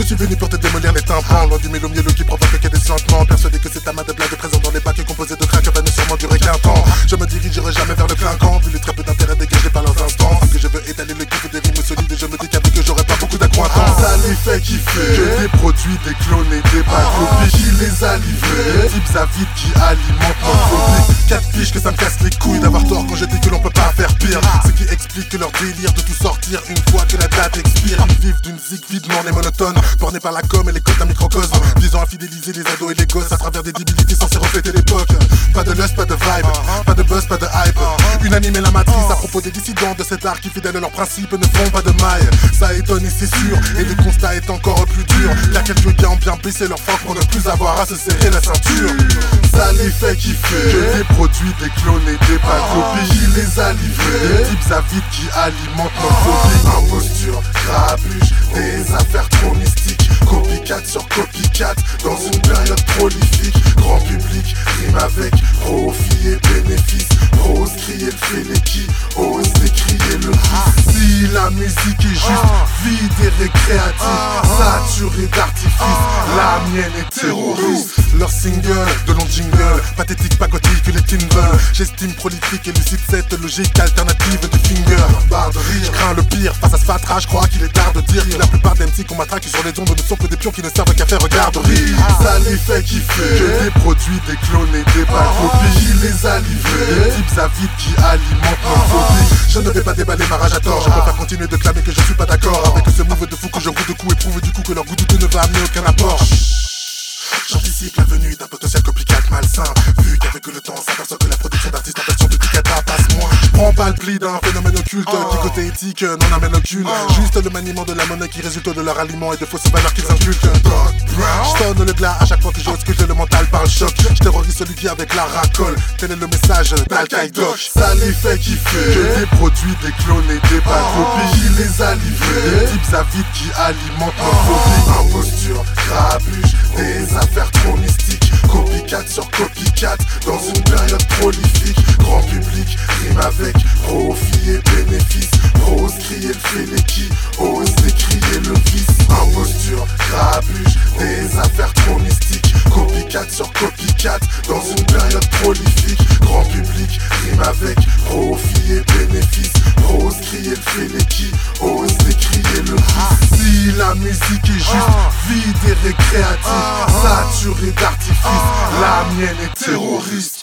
Je suis venu pour te démolir les tympans, loin du mélomie qui provoque des sentiments. Persuadé que c'est ta main de blague présent dans les bacs composés de crack va ne sûrement durer qu'un temps. Je me dirigerai jamais vers le clinquant, vu les très peu d'intérêt dégagés par leurs instants. Ce que je veux étaler le kiff des rimes solides et je me dis qu'avec eux j'aurai pas beaucoup d'accointance. Ça les fait kiffer, que des produits, des clones et des copies qui les a livrés. Types avides qui alimentent notre phobie. 4 piges que ça me casse les couilles d'avoir tort quand je dis que l'on peut pas faire pire. Ce qui explique leur délire de tout sortir une fois que la date expire. Ils vivent d'une zig videment et monotone, bornés par la com et les codes d'un microcosme, visant à fidéliser les ados et les gosses à travers des débilités censées refléter l'époque. Pas de lust, pas de vibe, pas de buzz, pas de hype. Unanime est la matrice à propos des dissidents de cet art qui, fidèles à leurs principes, ne font pas de maille. Ça étonne et c'est sûr, et le constat est encore plus dur. Y'a quelques gars ont bien baissé leur froc pour ne plus avoir à se serrer la ceinture. Ça les fait kiffer, que des produits, des clones et des copies qui les a livrés. Des types avides qui alimentent notre phobie. Imposture, grabuge, des affaires trop mystiques. Copycat sur copycat, dans une période prolifique. Grand public, rime avec profit et bénéfice. Ose crier le féleki, ose décrier le vice. Si la musique est juste vide et récréative, saturée d'artifice, la mienne est terroriste. Leur single, de longs jingles, pathétique, pagotique, les teens veulent. J'estime prolifique et lucide cette logique alternative du finger. Barre de rire, je crains le pire, face à ce fatra, je crois qu'il est tard de dire que la plupart des MC qu'on m'attraque sur les ondes ne sont que des pions qui ne servent qu'à faire regarderie. Ça les fait kiffer, que des produits, des clones et des copies qui les a livrés. Des types avides qui alimentent notre phobie. Je ne vais pas déballer ma rage à tort, je préfère continuer de clamer que je suis pas d'accord avec ce move de fou que je roule de coups et prouve du coup que leur goût douteux ne va amener aucun apport. J'anticipe la venue d'un potentiel copycat malsain. Vu qu'avec le temps s'aperçoit que la production d'artistes en version de Picata passe moins. J'prends pas le pli d'un phénomène occulte qui côté éthique n'en amène aucune. Juste le maniement de la monnaie qui résulte de leur aliment et de fausses valeurs qu'ils inculquent. J'tonne le glas à chaque fois que j'ausculte le mental par le choc. J'terrorise celui qui avec la racole. Tel est le message d'Al-Qaïdoc. Ça les fait kiffer, que des produits, des clones et des copies qui les a livrés. Des types avides qui alimentent notre phobie. Imposture, grabuge, des affaires trop mystiques. Copycat sur copycat, dans une période prolifique. Grand public, rime avec profit et bénéfice. Ose crier le féleki, ose décrier le vice. Imposture, grabuge, des affaires trop mystiques. Copycat sur copycat, dans une période prolifique. Grand public, rime avec profit et bénéfice. Ose crier le féleki, ose décrier le vice. Si la musique est juste vide et récréative, saturée d'artifice, la mienne est terroriste.